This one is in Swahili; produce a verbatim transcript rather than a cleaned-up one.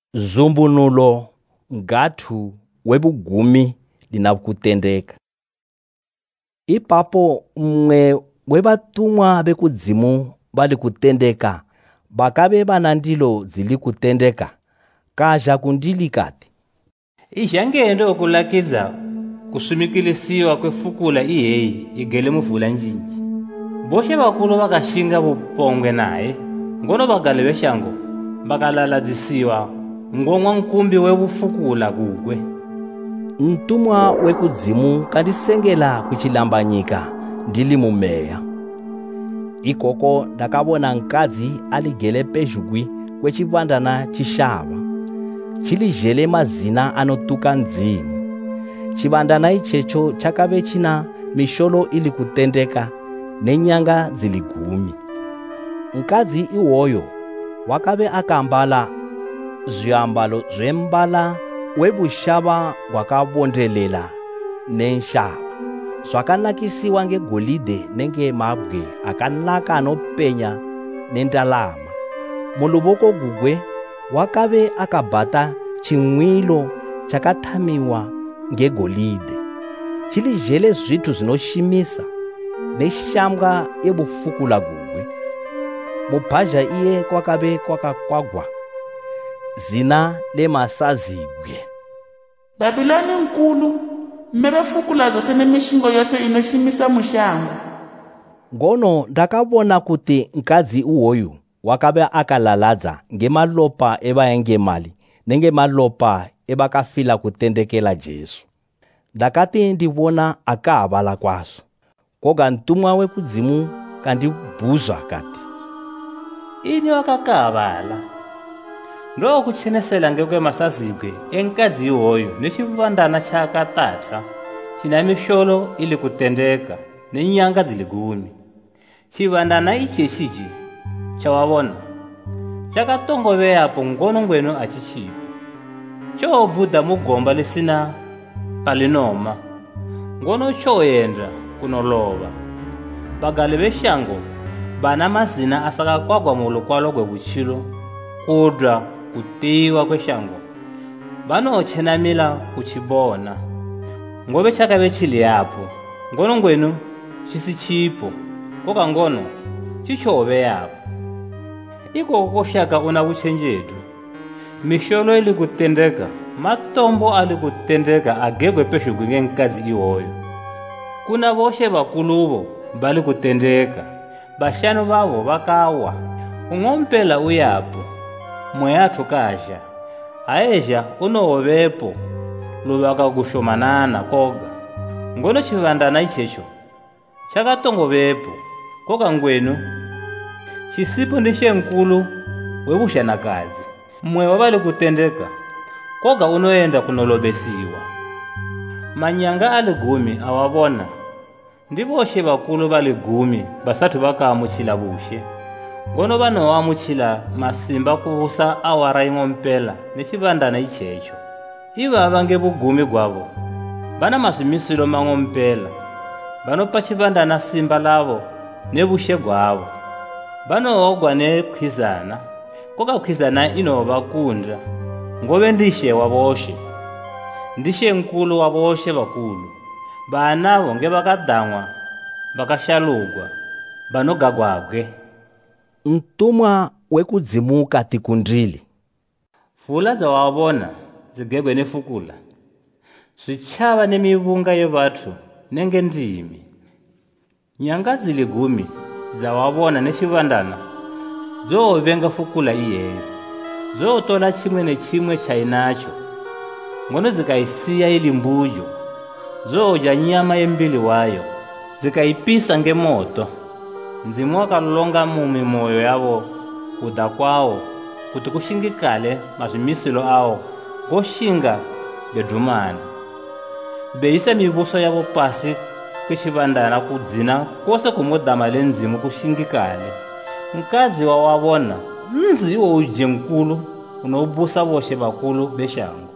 Zumbunulo ngathu webugumi linakutendeka. Ipapo mwe webatumwa bekudzimu bali kutendeka bakabe banandilo zili kutendeka kaja kundili kati. Ijangendo okulakiza kusumikilisiwa kwefukula iyeyi igele muvula njinji. Boshe bakulu bakashinga bupongwe naye ngono bagale beshango bakalaladzisiwa ngomwa nkumbi webufukula kugwe. Mtumwa wekudzimu kandisengela kuchilambanyika ndili mumeya. Ikoko ndakabona nkadzi aligele pejugwi kwechipandana chishava chilijele mazina anotuka mdzimu. Chipandana ichecho chakabe china misholo ili kutendeka nenyanga zili gumi. Nkadzi iwoyo wakabe akambala zviambalo zvembala webushava wakabondelela nenshava zvakanakisiwa ngegolide nenge mabwe akanaka anopenya nendalama. Muluboko gugwe wakabe akabhata chimwilo chakathamiwa ngegolide chilijele zvitu zvinoshimisa neshambwa yebufukula gugwe. Mubhaja iye kwakabe kwakakwagwa zina lemasazibwe. Babiloni nkulu mmebefukula zose nemishingo yose inoshimisa mushango. Ngono ndakabona kuti nkadzi uwoyu wakabe akalaladza ngemalopa ebayengemali nenge malopa ebakafila kutendekela Jesu. Ndakati ndibona akabala kwaso koga mtumwa wekudzimu kandibuzwa kati, ini wakakabala ndo kuchenesela ngekwe masazibwe enkadzi iwoyo nechipandana chakatatha china misholo ili kutendeka nenyanga zili gumi. Chipandana ichechichi chawabona chakatongoveyapo ngono ngweno achichipa chobuda mugomba lisina palinoma ngono choyenda kunolova. Bagale beshango bana mazina asakakwagwa mulukwalo gwebuchilo kudra kutiwa kweshango banochenamila kuchibona ngobe chakabe chili yapo ngono ngwenu chisichipo koka ngono chichove yapo. Iko koshaka una buchenjetu misholo ili kutendeka matombo ali kutendeka agegwe peshugwi ngenkazi iwoyo. Kuna boshe bakulubo bali kutendeka bashanu babo bakawa ungompela uyapo mweyathu kaja aeja unowepo lubaka kushomanana koga ngono chipandana ichecho chakatongovepo koga ngwenu chisipo ndishe nkulu webushanakazi mwe wabali kutendeka koga unoenda kunolobesiwa. Manyanga ali gumi awabona ndiboshe bakulu bali gumi basathu bakamuchila bushe ngono bano wamuchila masimba kubusa awara ing'ompela nechipandana ichecho. Ibaba ngebugumi gwabo bana masumisilo mang'ompela banopa chipandana simba lavo nebushe gwabo banoogwa nekhwizana koka khwizana inobakundra ngobe ndishe waboshe ndishe nkulu waboshe bakulu banabo ngebakadangwa bakashalugwa banogagwagwe. Mtumwa wekudzimu kati kundili, fula zawabona zigegwe nefukula zvichava nemibunga yevathu nenge ndimi. Nyanga zili gumi zawabona nechipandana zovenga fukula iyeyo zotola chimwe nechimwe chainacho ngono zikaisiya ili mbuyo zoja nyama yembili wayo zikaipisa ngemoto. Mzimu wakalonga mumi moyo yavo kuda kwawo kuti kushingikale mazvimisilo awo ngoshinga bedumana beisa mibuso yavo pasi kwechipandana kudzina kose kumudama lenzimu kushingikale. Mkazi wawabona nzi iwo uje nkulu unobusa boshe bakulu beshango.